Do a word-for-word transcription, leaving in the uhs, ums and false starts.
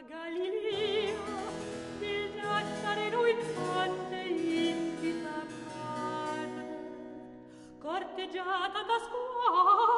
Galileo, il Nazareno infante invita a mare, corteggiata da scuola